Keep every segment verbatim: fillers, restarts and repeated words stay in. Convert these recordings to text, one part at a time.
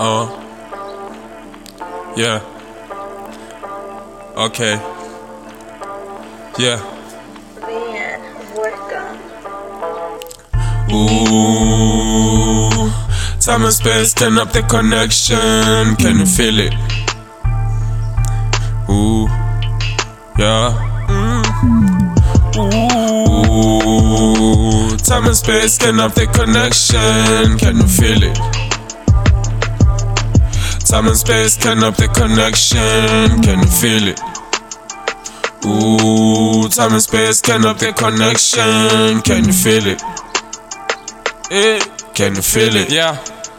Uh, yeah. Okay. Yeah. Bien, work Ooh, time and space turn up the connection. Can you feel it? Ooh, yeah. Mm. Ooh, time and space turn up the connection. Can you feel it? Time and space turn up the connection. Can you feel it? Ooh, time and space turn up the connection. Can you feel it? Eh, can you feel it? Yeah.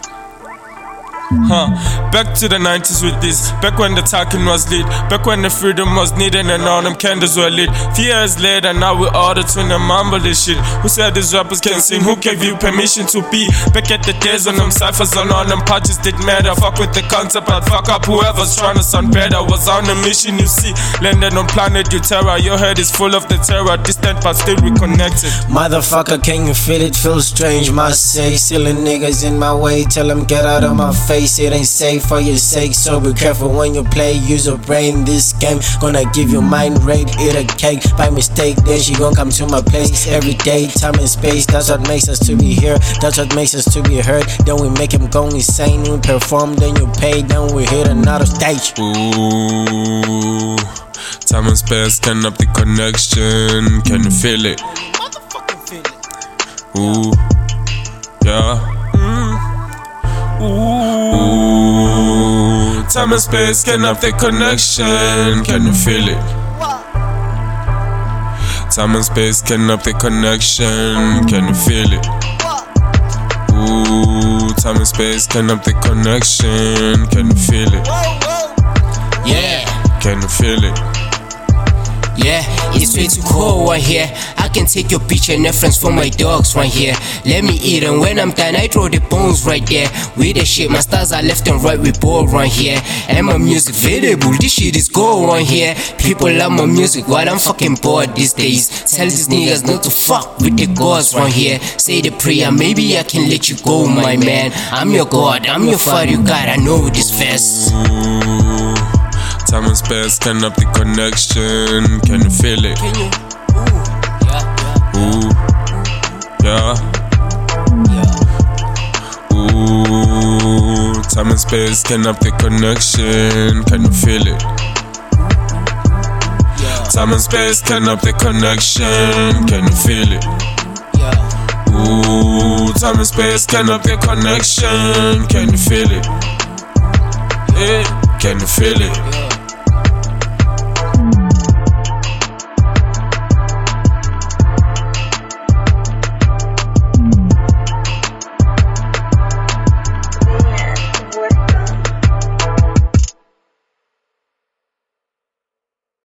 Huh. Back to the nineties with this. Back when the talking was lit. Back when the freedom was needed and all them candles were lit. Few years later, now we all the twin and mumble this shit. Who said these rappers can sing? Who gave you permission to be? Back at the days when them ciphers on all them parties didn't matter. Fuck with the concept, I'd fuck up whoever's trying to sound better. Was on a mission, you see. Landed on planet Utera. Your head is full of the terror. Distant but still reconnected. Motherfucker, can you feel it? Feels strange, must say. Silly niggas in my way, tell them get out of my face. It ain't safe for your sake, so be careful when you play. Use your brain, this game gonna give you mind rate. Eat a cake by mistake, then she gon' come to my place. Every day, time and space, that's what makes us to be here. That's what makes us to be heard. Then we make him go insane. We perform, then you pay, then we hit another stage. Ooh, time and space turn up the connection. Can you feel it? Motherfucking feel it. Ooh, yeah. Mm. Ooh, time and space can have the connection. Can you feel it? Time and space can have the connection. Can you feel it? Ooh, time and space can have the connection. Can you feel it? Yeah. Can you feel it? Yeah, it's way too cold right here. I can take your picture and reference for my dogs right here. Let me eat and when I'm done I throw the bones right there. We the shit, my stars are left and right, we ball right here. And my music variable, this shit is gold right here. People love my music while I'm fucking bored these days. Tell these niggas not to fuck with the gods right here. Say the prayer, maybe I can let you go my man. I'm your god, I'm your father, you God, I know this verse. Ooh, time and space can up the connection. Can you feel it? Can you? Ooh, yeah, Ooh, yeah. Ooh, time and space can up the connection. Can you feel it? Time and space can up the connection. Can you feel it? Ooh, time and space can up the connection. Can you feel it? Yeah, can you feel it?